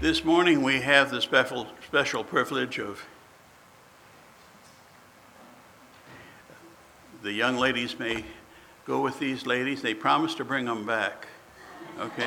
This morning we have the special privilege of the young ladies may go with these ladies. They promised to bring them back, okay?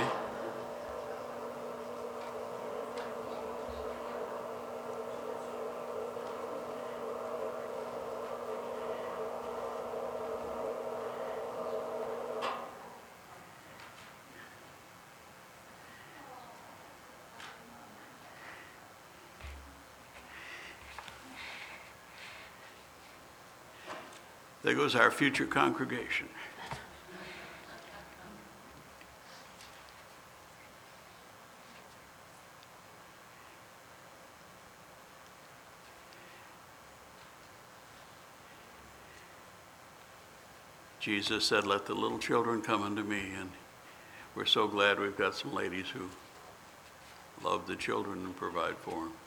There goes our future congregation. Jesus said, "Let the little children come unto me," and we're so glad we've got some ladies who love the children and provide for them.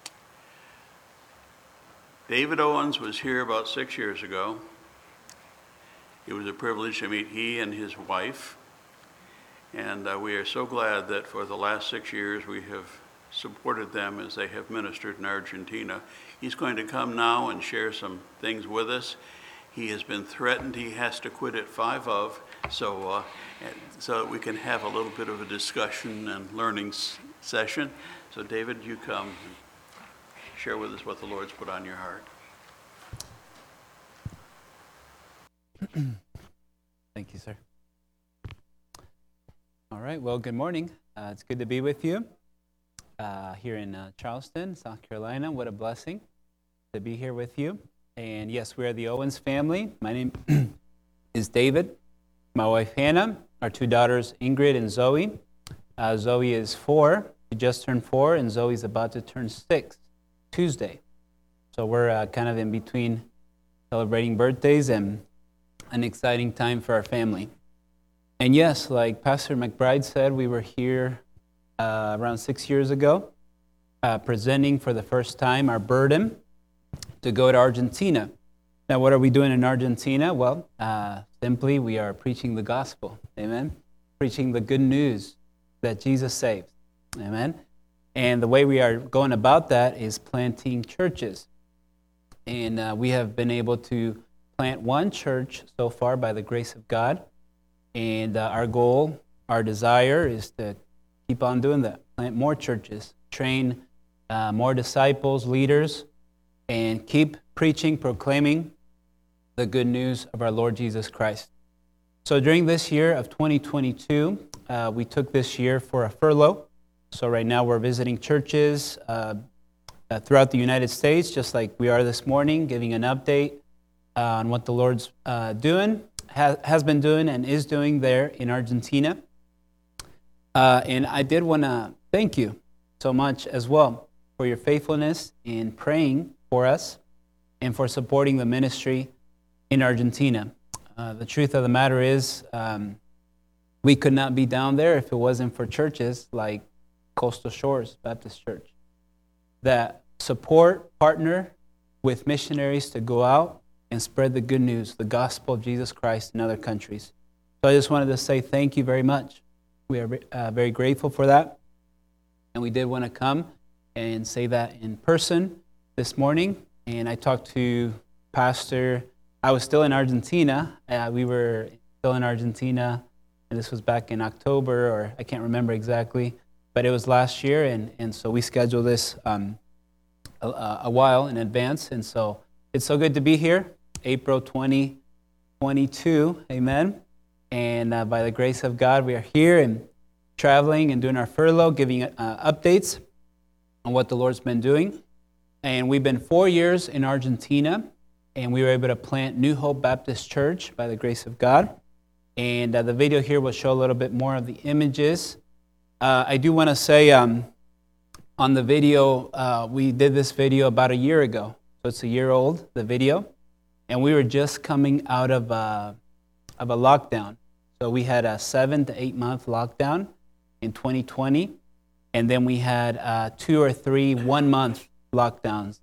David Owens was here about 6 years ago. It was a privilege to meet he and his wife, and we are so glad that for the last 6 years we have supported them as they have ministered in Argentina. He's going to come now and share some things with us. He has been threatened he has to quit at 5 of, so that we can have a little bit of a discussion and learning session. So David, you come and share with us what the Lord's put on your heart. Thank you, sir. All right, well, good morning. It's good to be with you here in Charleston, South Carolina. What a blessing to be here with you. And yes, we are the Owens family. My name is David, my wife Hannah, our 2 daughters Ingrid and Zoe. Zoe is 4. She just turned 4, and Zoe's about to turn 6 Tuesday. So we're kind of in between celebrating birthdays and an exciting time for our family. And yes, like Pastor McBride said, we were here around 6 years ago, presenting for the first time our burden to go to Argentina. Now, what are we doing in Argentina? Well, simply we are preaching the gospel, amen? Preaching the good news that Jesus saves, amen? And the way we are going about that is planting churches. And we have been able to plant 1 church so far by the grace of God. And our goal, our desire is to keep on doing that. Plant more churches, train more disciples, leaders, and keep preaching, proclaiming the good news of our Lord Jesus Christ. So during this year of 2022, we took this year for a furlough. So right now we're visiting churches throughout the United States, just like we are this morning, giving an update on what the Lord's doing, has been doing, and is doing there in Argentina. And I did want to thank you so much as well for your faithfulness in praying for us and for supporting the ministry in Argentina. The truth of the matter is we could not be down there if it wasn't for churches like Coastal Shores Baptist Church that support, partner with missionaries to go out and spread the good news, the gospel of Jesus Christ in other countries. So I just wanted to say thank you very much. We are very grateful for that. And we did want to come and say that in person this morning. And I talked to Pastor. I was still in Argentina. We were still in Argentina, and this was back in October, or I can't remember exactly, but it was last year. And so we scheduled this a while in advance. And so it's so good to be here, April 2022, amen. And by the grace of God, we are here and traveling and doing our furlough, giving updates on what the Lord's been doing. And we've been 4 years in Argentina, and we were able to plant New Hope Baptist Church by the grace of God. And the video here will show a little bit more of the images. I do want to say on the video, we did this video about a year ago. So it's a year old, the video. And we were just coming out of a lockdown. So we had a 7 to 8 month lockdown in 2020. And then we had 2 or 3 1-month lockdowns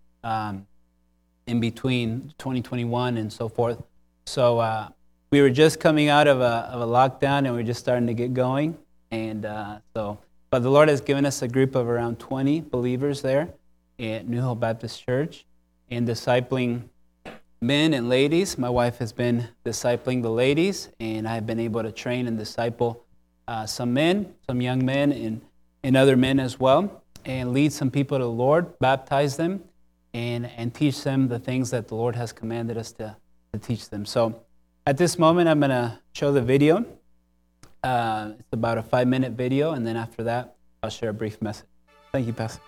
in between 2021 and so forth. So we were just coming out of a lockdown, and we were just starting to get going. And so But the Lord has given us a group of around 20 believers there at New Hope Baptist Church in discipling men and ladies. My wife has been discipling the ladies, and I've been able to train and disciple some men, some young men, and other men as well, and lead some people to the Lord, baptize them, and teach them the things that the Lord has commanded us to teach them. So at this moment, I'm going to show the video. It's about a 5-minute video, and then after that, I'll share a brief message. Thank you, Pastor.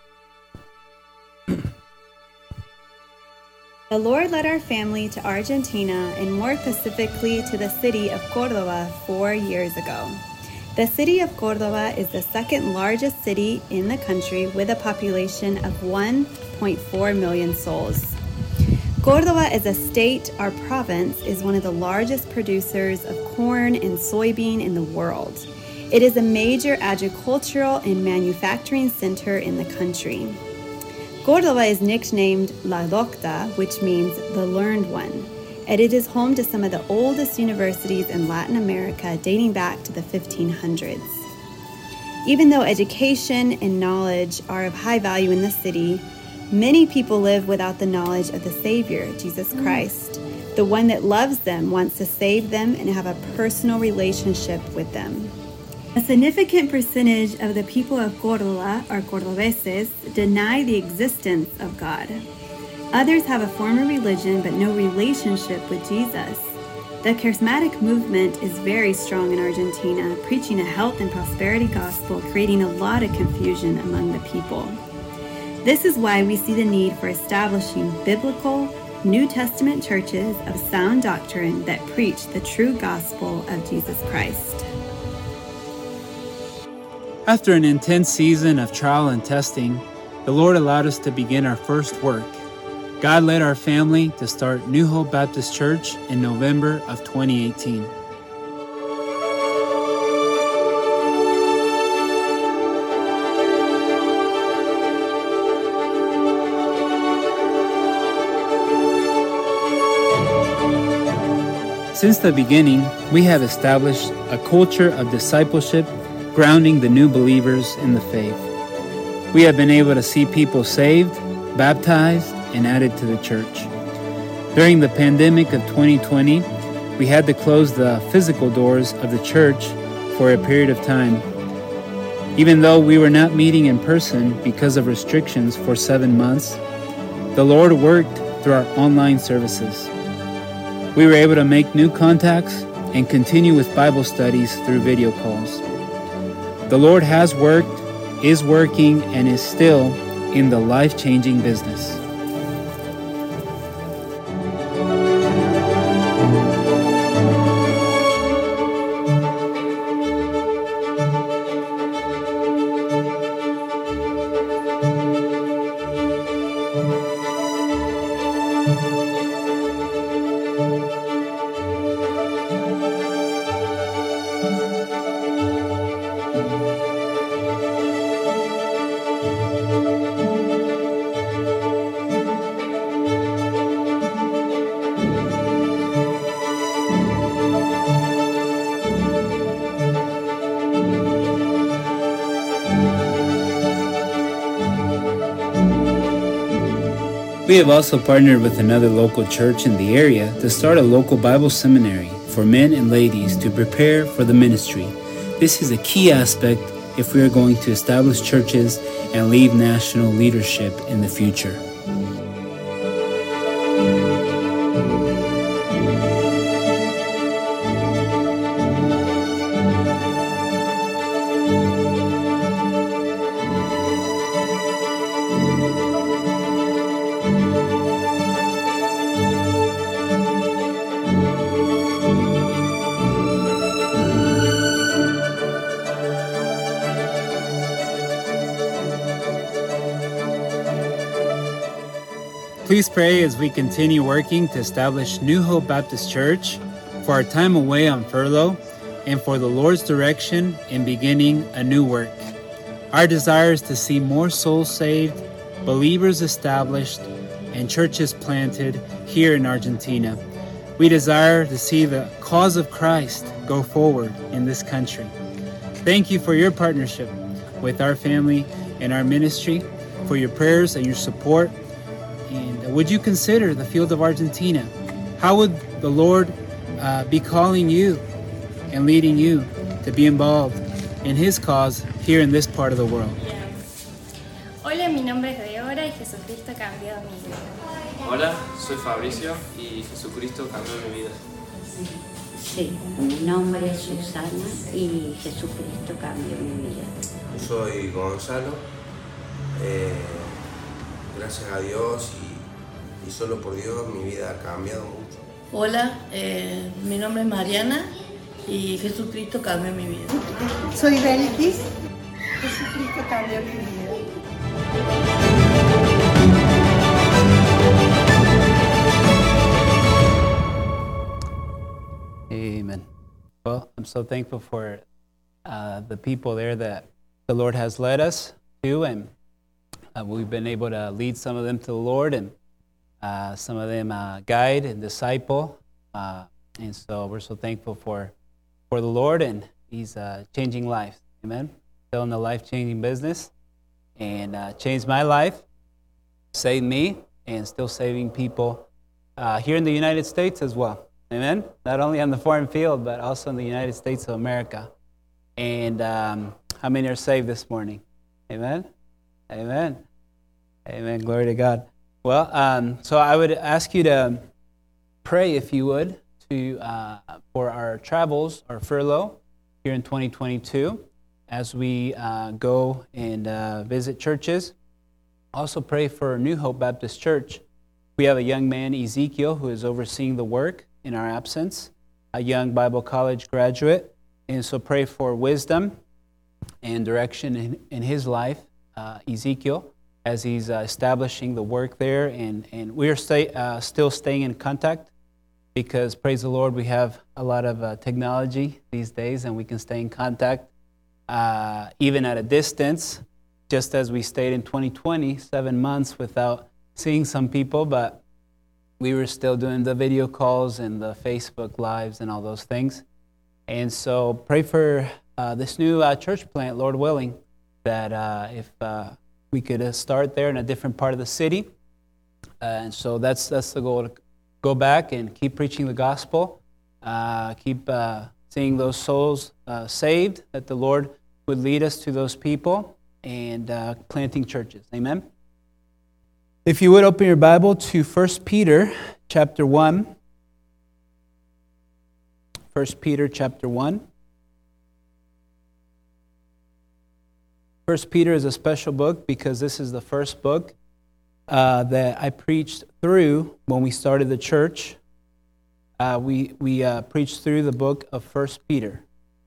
The Lord led our family to Argentina, and more specifically to the city of Córdoba 4 years ago. The city of Córdoba is the second largest city in the country with a population of 1.4 million souls. Córdoba as a state or province is one of the largest producers of corn and soybean in the world. It is a major agricultural and manufacturing center in the country. Córdoba is nicknamed La Docta, which means the learned one, and it is home to some of the oldest universities in Latin America dating back to the 1500s. Even though education and knowledge are of high value in the city, many people live without the knowledge of the Savior, Jesus Christ. The one that loves them wants to save them and have a personal relationship with them. A significant percentage of the people of Córdoba, or Cordobeses, deny the existence of God. Others have a form of religion but no relationship with Jesus. The charismatic movement is very strong in Argentina, preaching a health and prosperity gospel, creating a lot of confusion among the people. This is why we see the need for establishing biblical, New Testament churches of sound doctrine that preach the true gospel of Jesus Christ. After an intense season of trial and testing, the Lord allowed us to begin our first work. God led our family to start New Hope Baptist Church in November of 2018. Since the beginning, we have established a culture of discipleship grounding the new believers in the faith. We have been able to see people saved, baptized, and added to the church. During the pandemic of 2020, we had to close the physical doors of the church for a period of time. Even though we were not meeting in person because of restrictions for 7 months, the Lord worked through our online services. We were able to make new contacts and continue with Bible studies through video calls. The Lord has worked, is working, and is still in the life-changing business. We have also partnered with another local church in the area to start a local Bible seminary for men and ladies to prepare for the ministry. This is a key aspect if we are going to establish churches and lead national leadership in the future. Please pray as we continue working to establish New Hope Baptist Church, for our time away on furlough, and for the Lord's direction in beginning a new work. Our desire is to see more souls saved, believers established, and churches planted here in Argentina. We desire to see the cause of Christ go forward in this country. Thank you for your partnership. with our family and our ministry, for your prayers and your support. And would you consider the field of Argentina? How would the Lord be calling you and leading you to be involved in His cause here in this part of the world? Hola, mi nombre es Deora y Jesucristo cambió mi vida. Hola, soy Fabricio y Jesucristo cambió mi vida. Sí, mi nombre es Susana y Jesucristo cambió mi vida. Soy Gonzalo, gracias a Dios y solo por Dios mi vida ha cambiado mucho. Hola, mi nombre es Mariana y Jesucristo cambió mi vida. Soy Belkis, Jesucristo cambió mi vida. Amen. Well, I'm so thankful for the people there that the Lord has led us to, and we've been able to lead some of them to the Lord, and some of them guide and disciple. And so we're so thankful for the Lord, and He's changing lives. Amen. Still in the life-changing business, and changed my life, saved me, and still saving people here in the United States as well. Amen. Not only on the foreign field, but also in the United States of America. And how many are saved this morning? Amen. Amen. Amen. Glory to God. Well, so I would ask you to pray, if you would, for our travels, our furlough here in 2022, as we go and visit churches. Also pray for New Hope Baptist Church. We have a young man, Ezekiel, who is overseeing the work in our absence, a young Bible college graduate. And so pray for wisdom and direction in his life, Ezekiel, as he's establishing the work there. And we're still staying in contact, because, praise the Lord, we have a lot of technology these days, and we can stay in contact even at a distance, just as we stayed in 2020, 7 months without seeing some people, but we were still doing the video calls and the Facebook Lives and all those things. And so pray for this new church plant, Lord willing, that if we could start there in a different part of the city. And so that's the goal, to go back and keep preaching the gospel, keep seeing those souls saved, that the Lord would lead us to those people, and planting churches. Amen. If you would open your Bible to 1 Peter chapter 1. 1 Peter chapter 1. 1 Peter is a special book because this is the first book that I preached through when we started the church. We preached through the book of 1 Peter.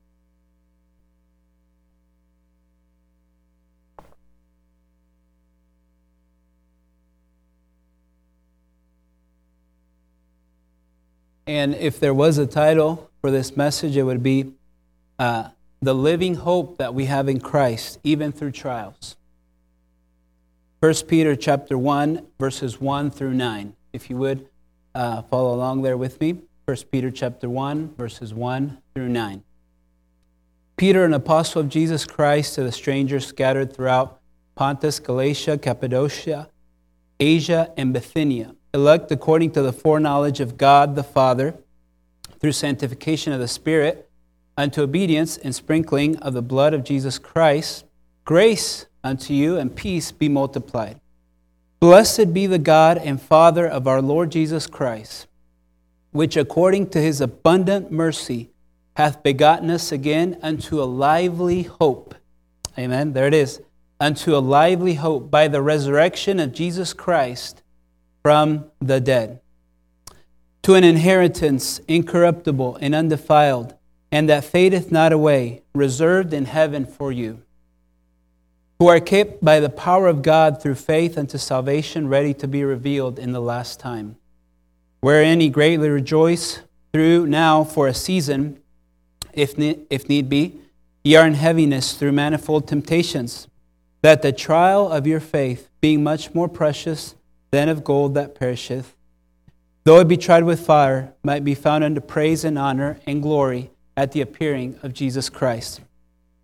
And if there was a title for this message, it would be The Living Hope That We Have in Christ, Even Through Trials. 1 Peter chapter 1, verses 1 through 9. If you would follow along there with me. 1 Peter chapter 1, verses 1 through 9. Peter, an apostle of Jesus Christ, to the strangers scattered throughout Pontus, Galatia, Cappadocia, Asia, and Bithynia, elect according to the foreknowledge of God the Father, through sanctification of the Spirit, unto obedience and sprinkling of the blood of Jesus Christ, grace unto you and peace be multiplied. Blessed be the God and Father of our Lord Jesus Christ, which according to His abundant mercy hath begotten us again unto a lively hope. Amen. There it is. Unto a lively hope by the resurrection of Jesus Christ from the dead, to an inheritance incorruptible and undefiled, and that fadeth not away, reserved in heaven for you, who are kept by the power of God through faith unto salvation, ready to be revealed in the last time, wherein ye greatly rejoice, through now for a season, if need be, ye are in heaviness through manifold temptations, that the trial of your faith, being much more precious than of gold that perisheth, though it be tried with fire, might be found unto praise and honor and glory at the appearing of Jesus Christ,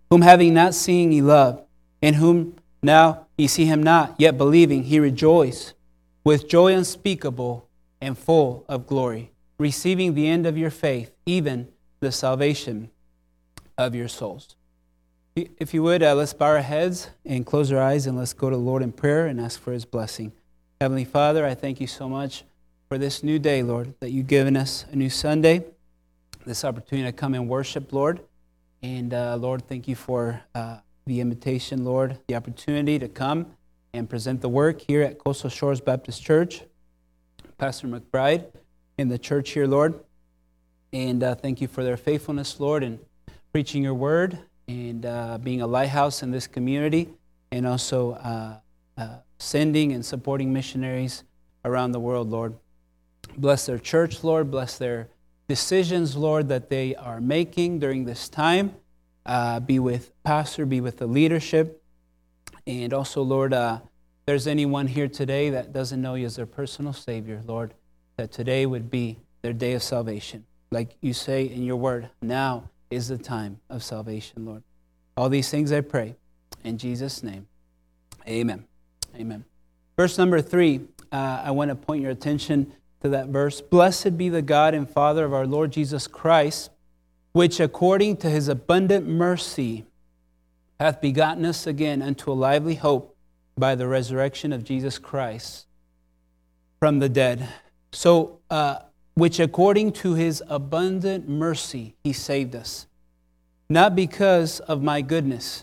whom having not seen ye love, in whom now ye see him not, yet believing, he rejoice with joy unspeakable and full of glory, receiving the end of your faith, even the salvation of your souls. If you would, let's bow our heads and close our eyes, and let's go to the Lord in prayer and ask for His blessing. Heavenly Father, I thank you so much for this new day, Lord, that you've given us, a new Sunday, this opportunity to come and worship, Lord. And Lord, thank you for the invitation, Lord, the opportunity to come and present the work here at Coastal Shores Baptist Church, Pastor McBride, and the church here, Lord. And thank you for their faithfulness, Lord, in preaching your word and being a lighthouse in this community, and also sending and supporting missionaries around the world, Lord. Bless their church, Lord. Bless their decisions, Lord, that they are making during this time. Be with Pastor, be with the leadership. And also, Lord, if there's anyone here today that doesn't know you as their personal Savior, Lord, that today would be their day of salvation. Like you say in your word, now is the time of salvation, Lord. All these things I pray in Jesus' name. Amen. Amen. Verse number 3, I want to point your attention to that verse. Blessed be the God and Father of our Lord Jesus Christ, which according to His abundant mercy hath begotten us again unto a lively hope by the resurrection of Jesus Christ from the dead. So, which according to His abundant mercy He saved us. Not because of my goodness,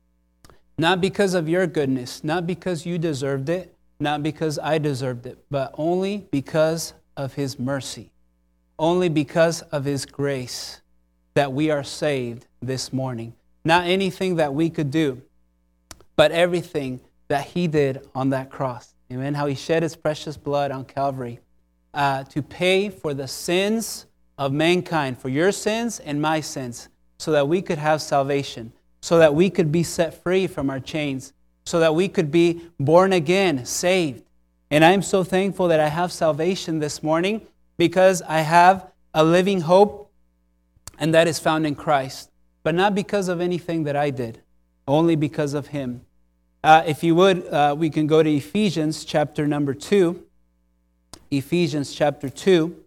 not because of your goodness, not because you deserved it, not because I deserved it, but only because of His mercy, only because of His grace that we are saved this morning. Not anything that we could do, but everything that He did on that cross. Amen. How He shed His precious blood on Calvary to pay for the sins of mankind, for your sins and my sins, so that we could have salvation, so that we could be set free from our chains, so that we could be born again, saved. And I'm so thankful that I have salvation this morning because I have a living hope, and that is found in Christ. But not because of anything that I did, only because of Him. If you would, we can go to Ephesians chapter number 2. Ephesians chapter 2.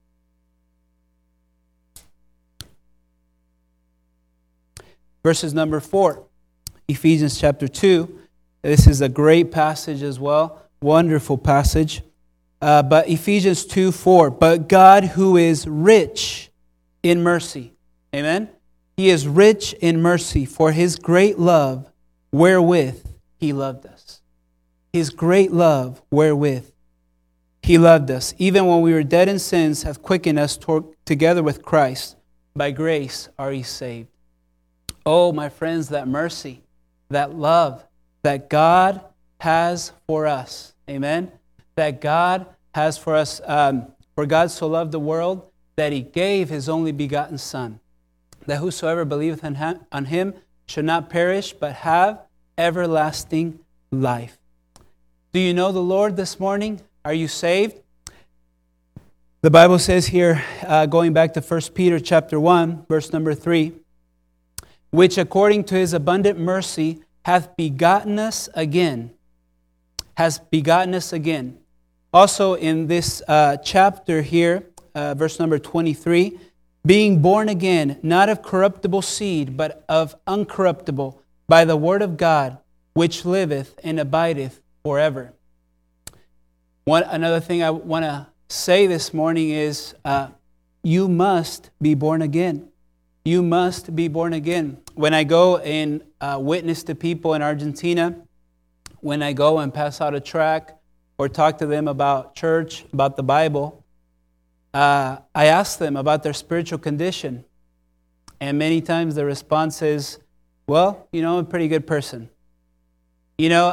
Verses number 4. Ephesians chapter 2. This is a great passage as well. Wonderful passage. But Ephesians 2:4. But God, who is rich in mercy. Amen? He is rich in mercy for His great love wherewith He loved us. His great love wherewith He loved us. Even when we were dead in sins, hath quickened us together with Christ. By grace are ye saved. Oh, my friends, that mercy, that love that God has for us. Amen? That God has for us. For God so loved the world that He gave His only begotten Son, that whosoever believeth on Him should not perish, but have everlasting life. Do you know the Lord this morning? Are you saved? The Bible says here, going back to 1 Peter chapter 1, verse number 3, which according to His abundant mercy hath begotten us again. Has begotten us again. Also in this chapter here, verse number 23, being born again, not of corruptible seed, but of uncorruptible, by the word of God, which liveth and abideth forever. Another thing I want to say this morning is you must be born again. You must be born again. When I go and witness to people in Argentina, when I go and pass out a tract or talk to them about church, about the Bible, I ask them about their spiritual condition. And many times the response is, well, you know, I'm a pretty good person. You know,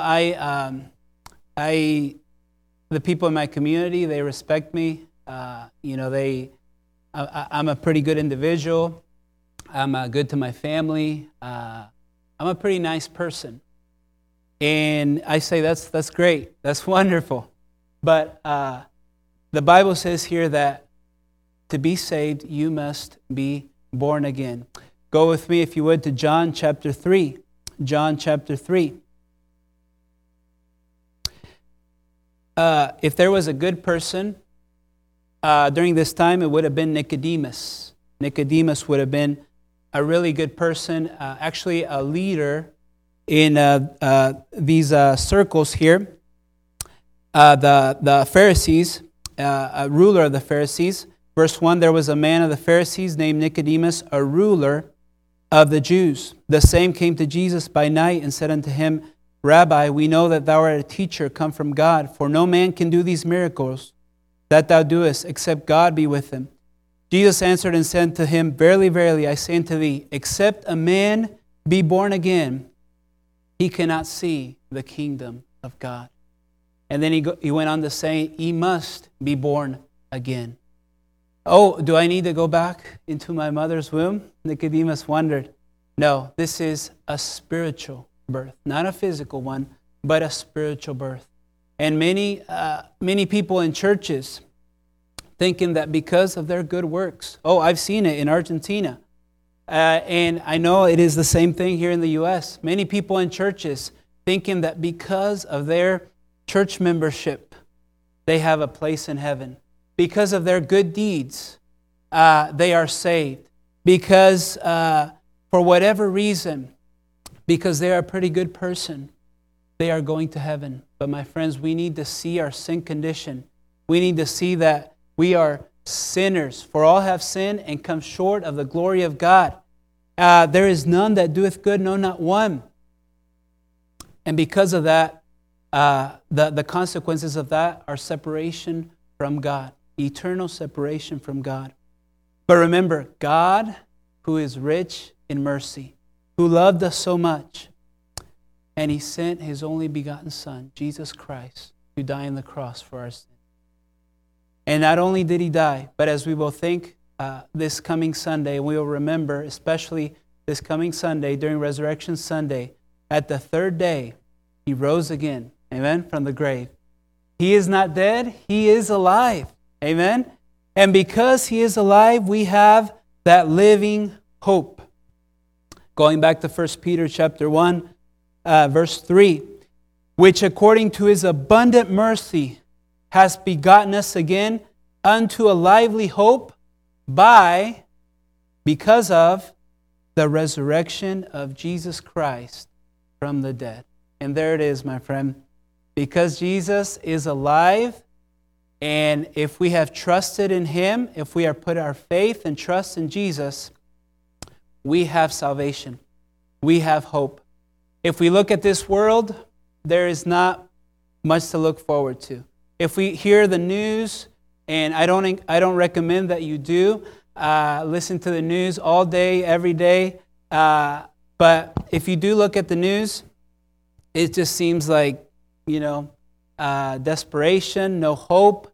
the people in my community, they respect me. You know, I'm a pretty good individual. I'm good to my family. I'm a pretty nice person. And I say, that's great. That's wonderful. But the Bible says here that to be saved, you must be born again. Go with me, if you would, to John chapter 3. John chapter 3. If there was a good person during this time, it would have been Nicodemus. Nicodemus would have been a really good person, actually a leader in these circles here. The Pharisees, a ruler of the Pharisees. Verse 1, there was a man of the Pharisees named Nicodemus, a ruler of the Jews. The same came to Jesus by night and said unto him, Rabbi, we know that thou art a teacher come from God, for no man can do these miracles that thou doest, except God be with him. Jesus answered and said to him, Verily, verily, I say unto thee, except a man be born again, he cannot see the kingdom of God. And then he went on to say, he must be born again. Oh, do I need to go back into my mother's womb? Nicodemus wondered. No, this is a spiritual birth, not a physical one, but a spiritual birth. And many people in churches thinking that because of their good works, I've seen it in Argentina, and I know it is the same thing here in the U.S. Many people in churches thinking that because of their church membership, they have a place in heaven. Because of their good deeds, they are saved. Because for whatever reason, because they are a pretty good person, they are going to heaven. But my friends, we need to see our sin condition. We need to see that we are sinners. For all have sinned and come short of the glory of God. There is none that doeth good, no, not one. And because of that, the consequences of that are separation from God. Eternal separation from God. But remember, God, who is rich in mercy, who loved us so much, and He sent His only begotten Son, Jesus Christ, to die on the cross for our sins. And not only did He die, but as we will think this coming Sunday, we will remember, especially this coming Sunday, during Resurrection Sunday, at the third day, He rose again, amen, from the grave. He is not dead, He is alive. Amen? And because He is alive, we have that living hope. Going back to 1 Peter chapter 1, verse 3, which according to His abundant mercy has begotten us again unto a lively hope because of the resurrection of Jesus Christ from the dead. And there it is, my friend. Because Jesus is alive, and if we have trusted in Him, if we have put our faith and trust in Jesus, we have salvation. We have hope. If we look at this world, there is not much to look forward to. If we hear the news, and I don't recommend that you do, listen to the news all day, every day. But if you do look at the news, it just seems like, desperation, no hope.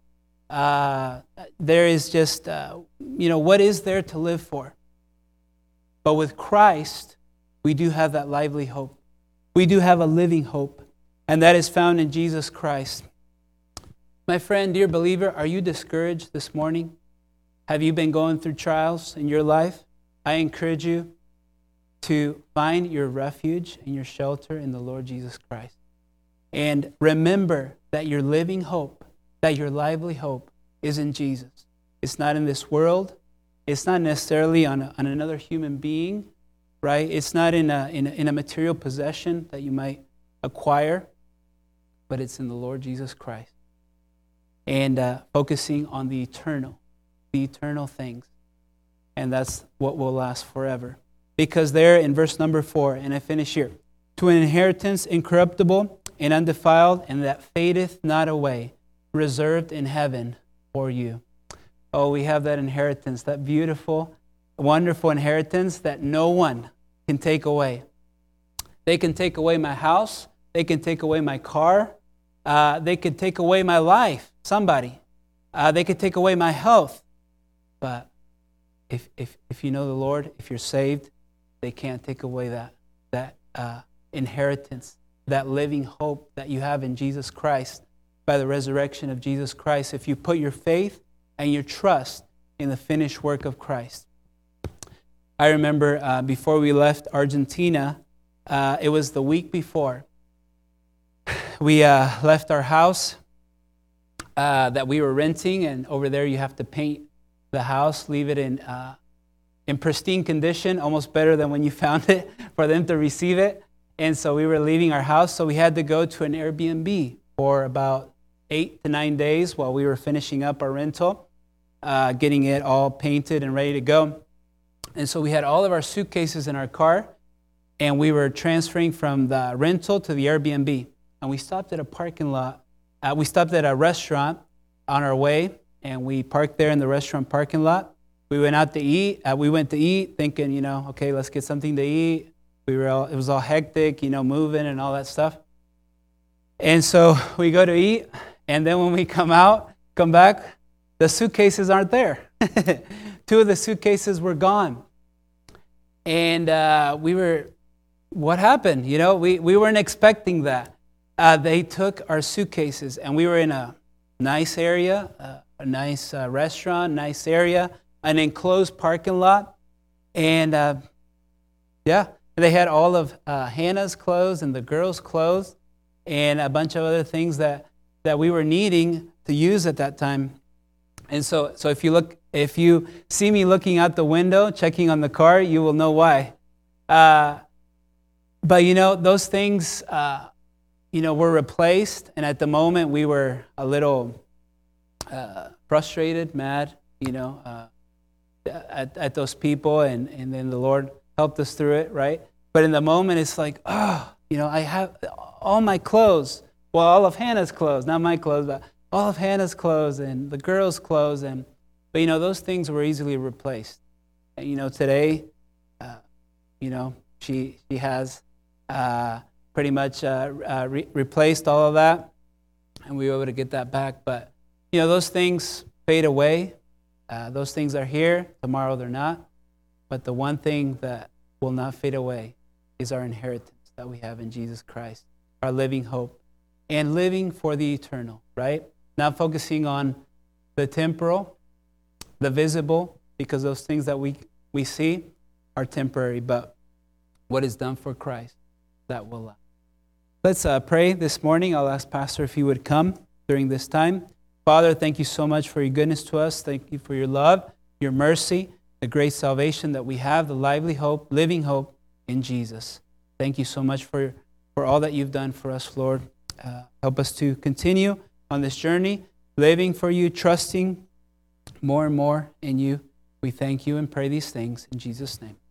There is just, what is there to live for? But with Christ, we do have that lively hope. We do have a living hope, and that is found in Jesus Christ. My friend, dear believer, are you discouraged this morning? Have you been going through trials in your life? I encourage you to find your refuge and your shelter in the Lord Jesus Christ. And remember that your living hope, that your lively hope is in Jesus. It's not in this world. It's not necessarily on another human being, right? It's not in a material possession that you might acquire, but it's in the Lord Jesus Christ. And focusing on the eternal things. And that's what will last forever. Because there in verse number 4, and I finish here, to an inheritance incorruptible and undefiled, and that fadeth not away, reserved in heaven for you. Oh, we have that inheritance, that beautiful, wonderful inheritance that no one can take away. They can take away my house. They can take away my car. They could take away my life, somebody. They could take away my health. But if you know the Lord, if you're saved, they can't take away that inheritance, that living hope that you have in Jesus Christ by the resurrection of Jesus Christ, if you put your faith and your trust in the finished work of Christ. I remember before we left Argentina, it was the week before, we left our house that we were renting, and over there you have to paint the house, leave it in pristine condition, almost better than when you found it, for them to receive it. And so we were leaving our house, so we had to go to an Airbnb for about 8 to 9 days while we were finishing up our rental, getting it all painted and ready to go. And so we had all of our suitcases in our car, and we were transferring from the rental to the Airbnb. And we stopped at a parking lot. We stopped at a restaurant on our way, and we parked there in the restaurant parking lot. We went out to eat. We went to eat thinking, okay, let's get something to eat. It was all hectic, moving and all that stuff. And so we go to eat, and then when we come back, the suitcases aren't there. 2 of the suitcases were gone. And what happened? We weren't expecting that. They took our suitcases, and we were in a nice area, a nice restaurant, nice area, an enclosed parking lot. And they had all of Hannah's clothes and the girls' clothes and a bunch of other things that we were needing to use at that time. And so if you see me looking out the window, checking on the car, you will know why. But those things, were replaced. And at the moment, we were a little frustrated, mad, at those people. And then the Lord helped us through it, right? But in the moment, it's like, I have all my clothes. Well, all of Hannah's clothes, not my clothes, but all of Hannah's clothes and the girls' clothes. But those things were easily replaced. And, today, she has pretty much replaced all of that, and we were able to get that back. But, those things fade away. Those things are here. Tomorrow they're not. But the one thing that will not fade away is our inheritance that we have in Jesus Christ, our living hope, and living for the eternal, right? Not focusing on the temporal, the visible, because those things that we see are temporary, but what is done for Christ, that will last. Let's pray this morning. I'll ask Pastor if he would come during this time. Father, thank you so much for your goodness to us. Thank you for your love, your mercy, the great salvation that we have, the lively hope, living hope in Jesus. Thank you so much for all that you've done for us, Lord. Help us to continue on this journey, living for you, trusting more and more in you. We thank you and pray these things in Jesus' name.